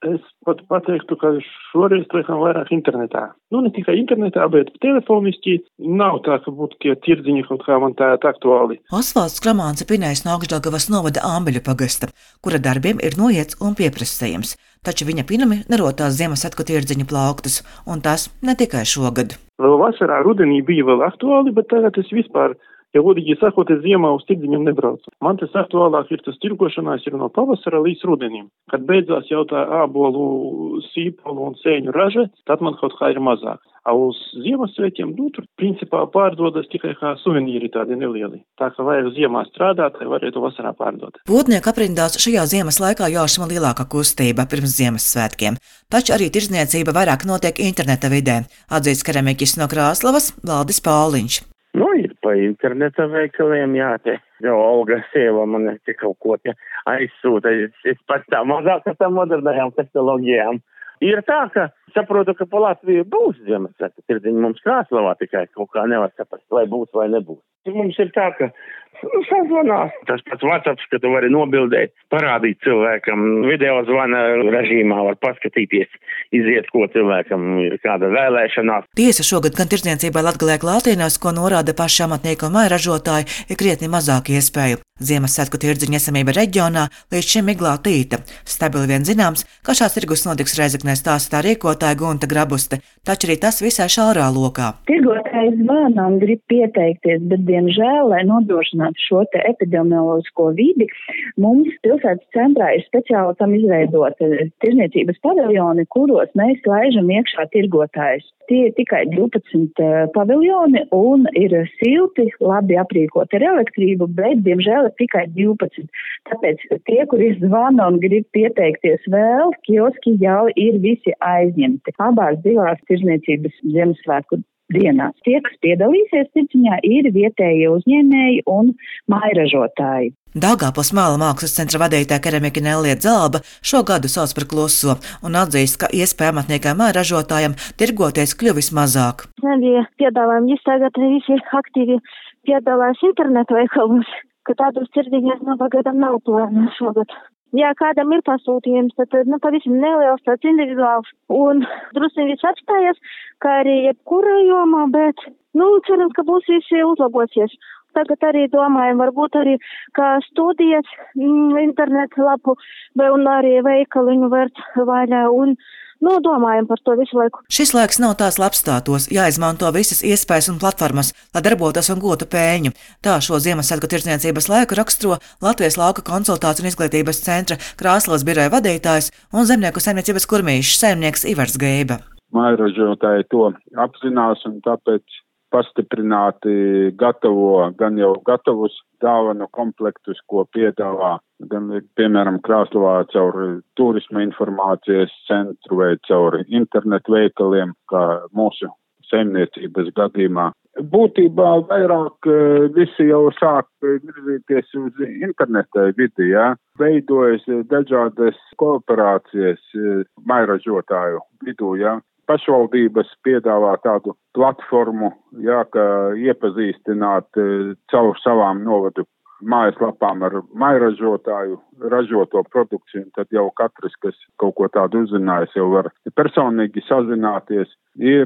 Es pat pateiktu, ka šoreiz laikam vairāk internetā. Ne tikai internetā, bet telefoniski nav tā, ka būtu tie tirdziņi kaut kā man tā aktuāli. Osvalds Kramāns ir pinējis no Augšdaugavas novada Āmbeļu pagasta, kura darbiem ir noiets un pieprasījums. Taču viņa pinumi nerotās Ziemassvētku tirdziņu plauktus, un tas ne tikai šogad. Vēl vasarā, rudenī bija vēl aktuāli, bet tagad es vispār, ja godīgi sakot, es ziemā uz tirdziņiem nebraucu. Man tas aktuālāk ir tas tirgošanās ir no pavasara līdz rudenim. Kad beidzās jau tā ābolu, sīpolu un sēņu raža, tad man kaut kā ir mazāk. A uz Ziemassvētkiem, tur principā pārdodas tikai kā suvenīri tādi nelieli. Tā kā vajag ziemā strādāt, lai varētu vasarā pārdot. Potnieku aprindās šajā ziemas laikā jāšķima lielākā kustība pirms Ziemassvētkiem. Taču arī tirdzniecība vairāk notiek interneta vidē, atzīst keramiķis no Krāslavas Valdis Pauliņš. Ir pa interneta veikaliem, te jau Olga sieva man te kaut ko aizsūta. Es pats tā mazāk ar tām modernajām tehnoloģijām. Ir tā, ka saprotu, ka pa Latviju būs Ziemassvētku tirdziņi, mums Krāslavā tikai kaut kā nevar saprast, vai būs vai nebūs. Mums ir tā, ka sazvanās. Tas pats WhatsApps, ka tu vari nobildēt, parādīt cilvēkam, video zvana režīmā var paskatīties, iziet, ko cilvēkam ir kāda vēlēšanās. Tiesa šogad gan tirdzniecībai Latgalē klātienās, ko norāda paši amatnieki un mairažotāji, ir krietni mazāk iespēju. Ziemassvētku tirdziņa esamība reģionā līdz šim ir glātīta. Stabili vien zināms, ka šāds tirgus notiks Reizeknē, stāsta tā rīkotāja Gunta Grabuste, taču arī tas visai šaurā lokā. Tirgotājs zvana un grib pieteikties, bet diemžēl, lai nodrošinātu šo te epidemioloģisko vidi, mums pilsētas centrā ir speciāli tam izveidota tirdzniecības paviljoni, kuros mēs laižam iekšā tirgotājus. Tie ir tikai 12 paviljoni un ir silti, labi aprīkoti ar elektrību, bet diemžēl ir tikai 12. Tāpēc tie, kuri zvana un grib pieteikties vēl, kioski jau ir visi aizņemti. Abās divās tirdzniecības Ziemassvētku dienās. Tie, kas piedalīsies tirdziņā, ir vietējie uzņēmēji un mājražotāji. Daugavpils Māla mākslas centra vadītāja keramiķe Nelija Dzalba šo gadu sauc par kluso un atzīst, ka iespēja amatniekam mājražotājam tirgoties kļuvis mazāk. Nelija piedāvājumi, tagad visi aktīvi piedalās internetu veikalos, ka tādus tirdziņus pagaidām nav plānā šogad. Ja kādam ir pasūtījums, tad pavisam neliels, tāds individuāls un drusku viss apstājas, kā arī jebkurā jomā, bet ceram, ka būs visi uzlabosies. Tagad arī domājam, varbūt arī kā studijas internetu lapu un arī veikaliņu vērt vaļā un domājam par to visu laiku. Šis laiks nav tās labstātos, jāizmanto visas iespējas un platformas, lai darbotos un gūtu pēļņu. Tā šo Ziemassvētku tirdzniecības laiku raksturo Latvijas lauka konsultāciju un izglītības centra Krāslavas biroja vadītājs un zemnieku saimniecības kurmīšs saimnieks Ivars Geiba. Mājražotāji to apzinās un tāpēc pastiprināti gatavo gan jau gatavus dāvanu komplektus, ko piedāvā gan, piemēram, Krāslavā caur turisma informācijas centru vai caur internetu veikaliem, kā mūsu saimniecības gadījumā. Būtībā vairāk visi jau sāk virzīties uz interneta vidi, veidojas dažādas kooperācijas mājražotāju vidū, Pašvaldības piedāvā tādu platformu, ka iepazīstināt caur savām novadu mājaslapām ar mājražotāju ražoto produkciju, tad jau katrs, kas kaut ko tādu uzzinājis, jau var personīgi sazināties. Ir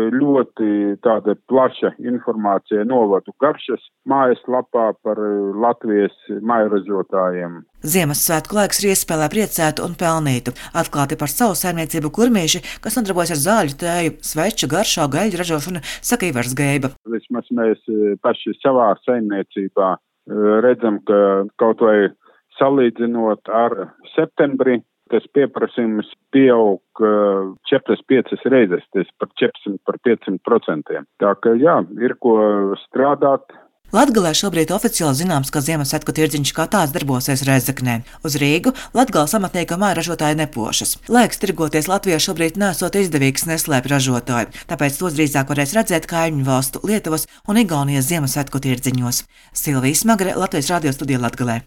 ļoti tāda plaša informācija novadu garšas mājaslapā par Latvijas mājražotājiem. Ziemassvētku laiks ir iespēja, lai priecētu un pelnītu. Atklāti par savu saimniecību kurmīši, kas nodarbojas ar zāļu tēju, sveču, garšā, gaļu ražošanu, saka Ivars Geiba. Vismaz mēs paši savā saimniecībā redzam, ka kaut vai salīdzinot ar septembri, tas pieprasījums pieaug 4-5 reizes, tas par 500%. Tā ka ir ko strādāt. Latgalē šobrīd oficiāli zināms, ka Ziemassvētku tirdziņš kā tāds darbosies Reizeknē. Uz Rīgu Latgales amatnieki un mājražotāji nepošas. Laiks tirgoties Latvijā šobrīd nesot izdevīgs, neslēp ražotāji, tāpēc tos drīzāk varēs redzēt kaimiņu valstu Lietuvas un Igaunijas Ziemassvētku tirdziņos. Silvija Smagre, Latvijas radio studija Latgalē.